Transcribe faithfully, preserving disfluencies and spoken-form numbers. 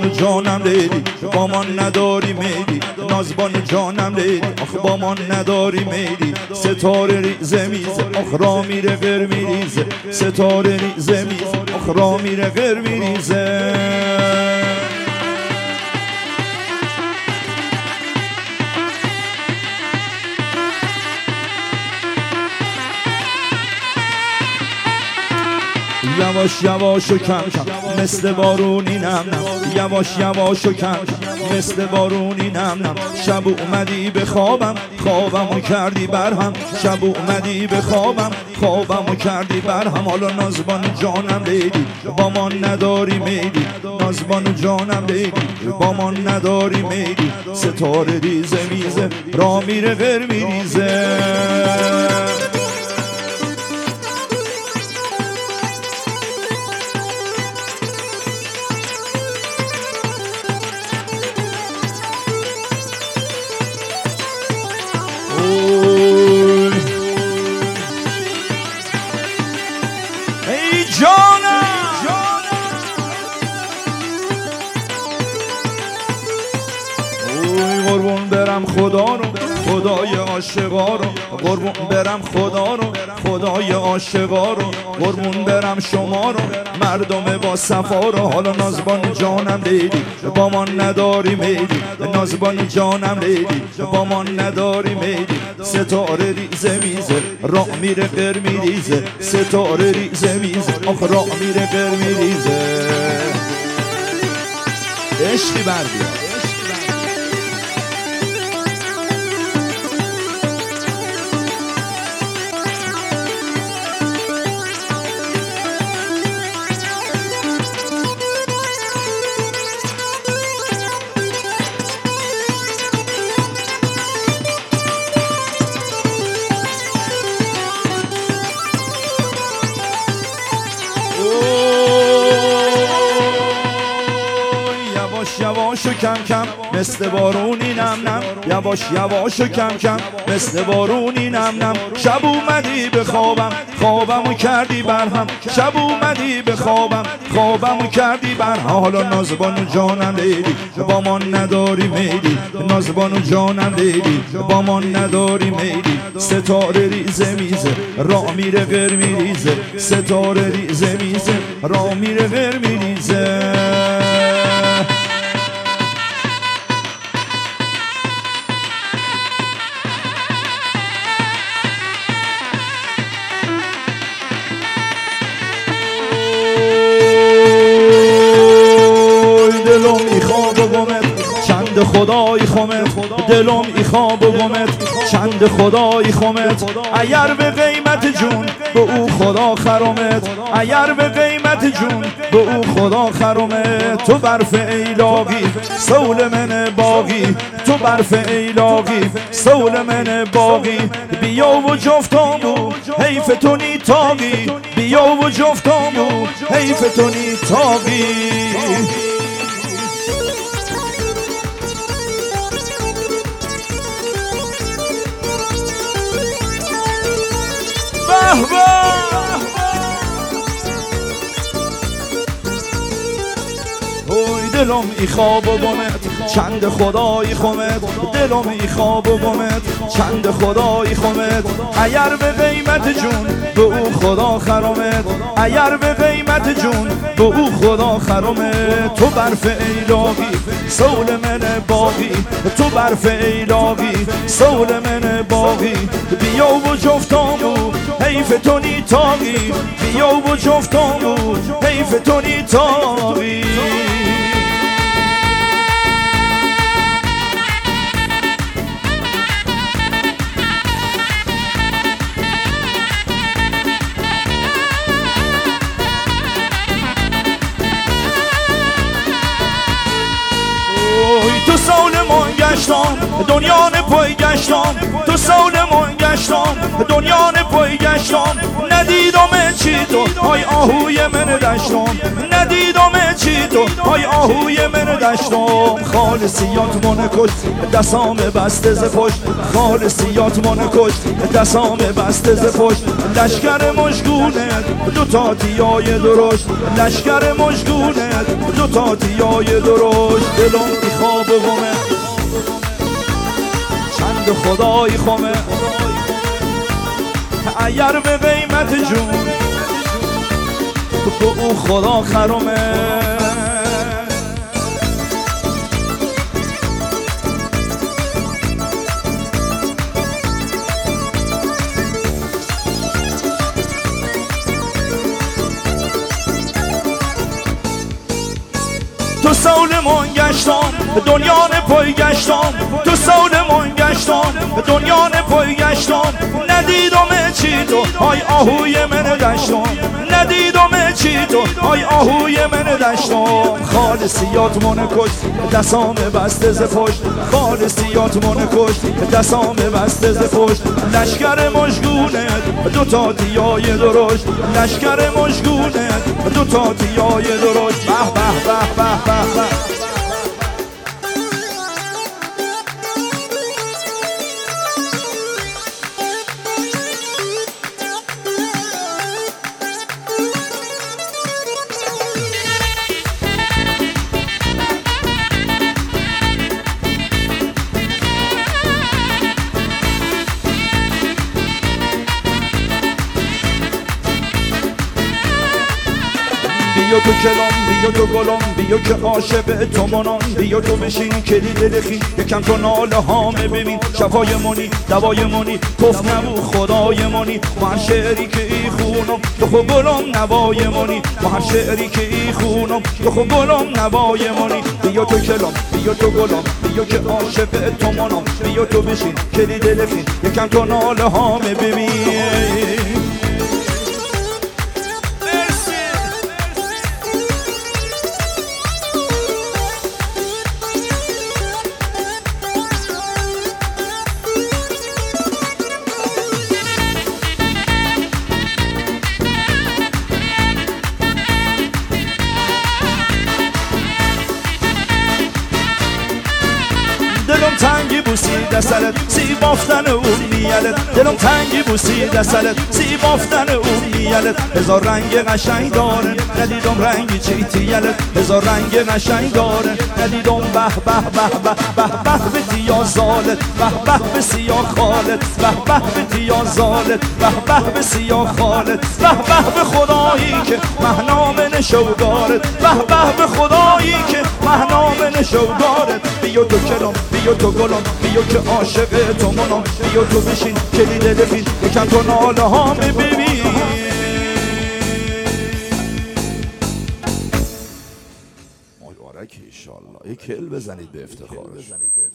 نازبان جانم لیلی با من نداری میلی نازبان جانم لیلی آخ با من نداری میلی ستاره ریزه میزه آخ را میره غیر میریزه ستاره ریزه میزه آخ را میره غیر میریزه یواش یواش و کم کم مثل بارونی نم نم یواش یواش و کم کم مثل بارونی نم نم شب اومدی به خوابم خوابمو کردی برهم شب اومدی به خوابم خوابمو کردی برهم حالا نازبان جانم لیلی با من نداری میلی نازبان جانم لیلی با من نداری میلی ستاره ریزه میزه را میره غیر میریزه ای جانم اوی قربون برم خدا رو خدای عاشقا رو قربون برم خدا رو خدای عاشقا رو قربون برم شما رو مردم با صفا رو حالا نازبان جانم لیلی با من نداری میلی نازبان جانم لیلی با من نداری میلی ستاره ریزه میزه راه میره غیر میریزه ستاره ریزه میزه آخ راه میره غیر میریزه عشقی بردی یواش و کم کم مثل بارونی نم نم یواش یواش و کم کم مثل بارونی نم نم شب اومدی به خوابم خوابمو کردی برهم شب اومدی به خوابم خوابمو کردی برهم حالا نازبان جانم لیلی با من نداری میلی نازبان جانم لیلی با من نداری میلی ستاره ریزه میزه راه میره غیر میریزه ستاره ریزه میزه راه میره غیر میریزه چند خدای خومت دلم ای خواب و گمت چند خدای خومت اگر به قیمت جون به او خدا خرمت اگر به قیمت جون به او خدا خرمت تو برف ایلاقی سول من باقی تو برف ایلاقی سول من باقی بیا و جفتامو حیف تو نی تاقی بیا و جفتامو حیف تو نی تاقی اوی دلم ای خواب و گمت چند خدای خومت دلم ای خواب و گمت چند خدای خومت اگر به قیمت جون به او خدا خرمت اگر به قیمت جون به او خدا خرمت تو برف ایلاقی سول من باقی تو برف ایلاقی سول من باقی بیا و جفتامو حیف تو نی تاقی بیا و جفتامو حیف تو نی تاقی تو سالمون گشتم دنیا پای گشتم تو سالمون گشتم دنیا پای گشتم ندیدم چی تو های آهوی من دشتم ندیدم چی تو های آهوی آهوی من دشتم خالصیات من کشت دستام بسته ز پشت خالصیات من کشت دستام بسته ز پشت لشکر مشگونه دو تا تیای درشت لشکر مشگونه دو تا تیای درشت دلم بی خواب و غمه چند خدای خمه اگر به قیمت جون تو او خدا خرمه تو سالمون گشتم دنیا پای گشتم تو سالمون گشتم دنیا پای گشتم ندیدم چی تو آی آهوی من دشتم ندیدم چی تو آی آهوی من دشتم خالصیات من کشت دستام بسته ز پشت خالصیات من کشت دستام بسته ز پشت لشکر مشگونه دو تا تیای درشت لشکر مشگونه دو تا تیای درشت به به به به به بیا تو کلام بیا تو گلام بیا که عاشق تو منام بیا تو بشین کلید دلخی یکم تو ناله هامه ببین شفای منی دوای منی کف نبو خدای منی با هر شعری که ای خونم تو خو گلام نوای منی با هر شعری که ای خونم تو خو گلام نوای منی بیا تو کلام بیا تو گلام بیا که عاشق تو منام بیا تو بشین کلید دلخی یکم تو ناله هامه ببین دلم تنگی بوسید سرت سی بافتن اون میلت دلم تنگی بوسید سرت سی بافتن اون میلت هزار رنگ قشنگ داره ندیدم رنگی چی تیلت هزار رنگ قشنگ داره ندیدم به به به به به به به تیا زالت به به به سیا خالت به به به تیا زالت به به به سیا خالت به به به خدایی که مهنام نشوگارت به به به خدایی که مهنام نشوگارت بیا تو کلام بیا تو گلام بیا که عاشق تو منام بیا تو بشین کلید دلخی یکم تو ناله هامه ببین مبارک ایشالله یک کل بزنید به افتخارش.